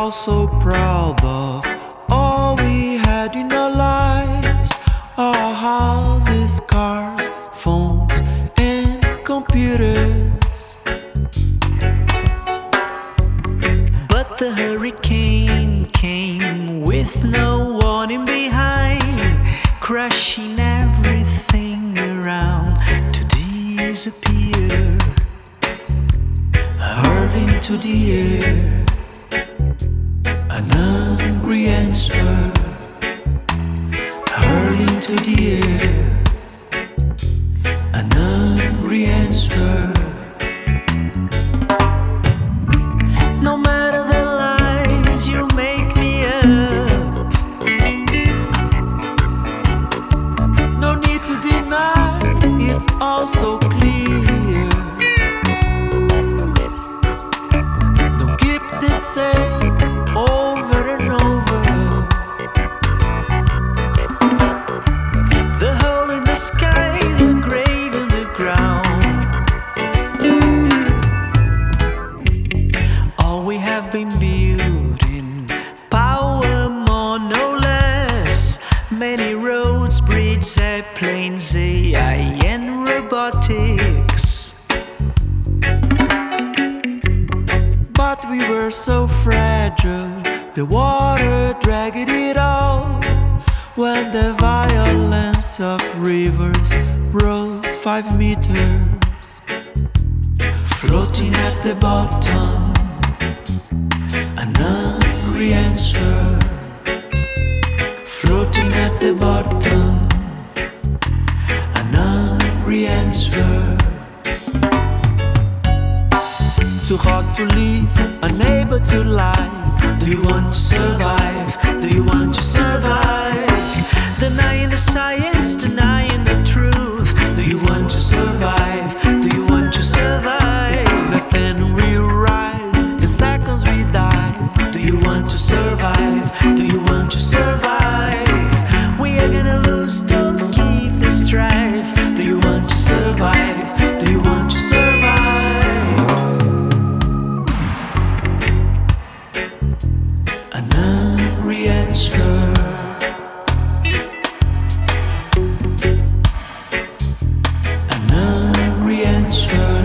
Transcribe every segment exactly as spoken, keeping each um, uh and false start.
all so proud of all we had in our lives. Our houses, cars, phones, and computers. But the hurricane came with no warning behind, crushing everything around to disappear, hurling to the air an angry answer, hurling to the air an angry answer. No matter the lies you make me up, no need to deny, it's all so clear. Don't keep the same over and over. The hole in the sky, the grave in the ground. All we have been building, power more, no less. Many roads, bridges, airplanes, A I and robotics. But we were so fragile, the water dragged it all. When the violence of rivers rose five meters, floating at the bottom, an angry answer. Floating at the bottom, an angry answer. Too hot to live, unable to lie. Do you want to survive? Do you want to survive? Denying the science, denying the truth. Do you want to survive? Do you want to survive? Then we rise, in seconds we die. Do you want to survive? Do you want to survive? We are gonna lose, don't keep the strife. Do you want to survive? Do you want to survive? An angry answer. An angry answer.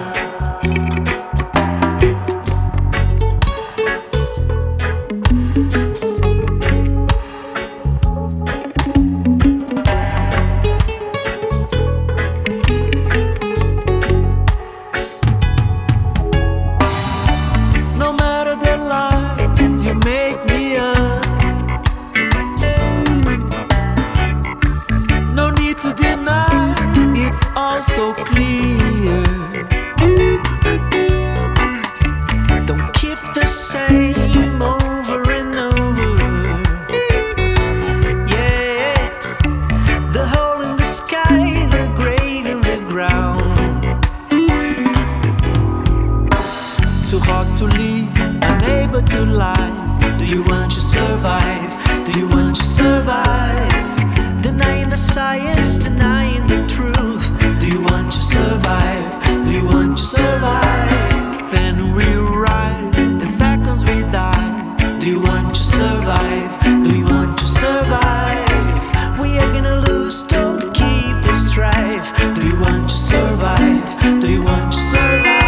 No matter the lies you make me up, no need to deny, it's all so clear. Don't keep the same over and over. Yeah, the hole in the sky, the grave in the ground. Too hard to live, unable to lie. Do you want to survive? Do you want to survive? Denying the science, denying the truth. Do you want to survive? Do you want to survive? Then we rise, in seconds we die. Do you want to survive? Do you want to survive? We are gonna lose, don't keep the strife. Do you want to survive? Do you want to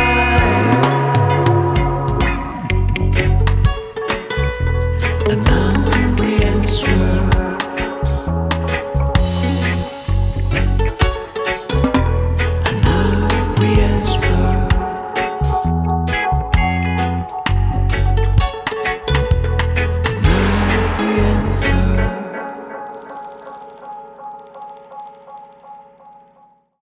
survive? And now